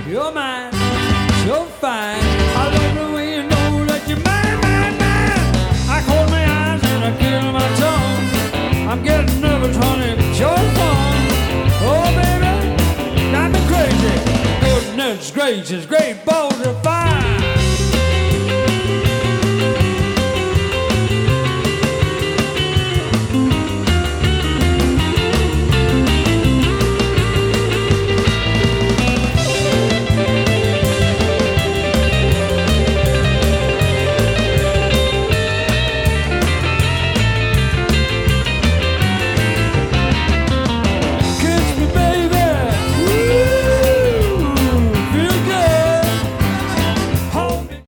You're mine, so fine. I love the way you know that you're mine, mine, mine. I close my eyes and I kill my tongue. I'm getting nervous, honey, it's your fun. Oh, baby, got me crazy. Goodness gracious, great balls of fire.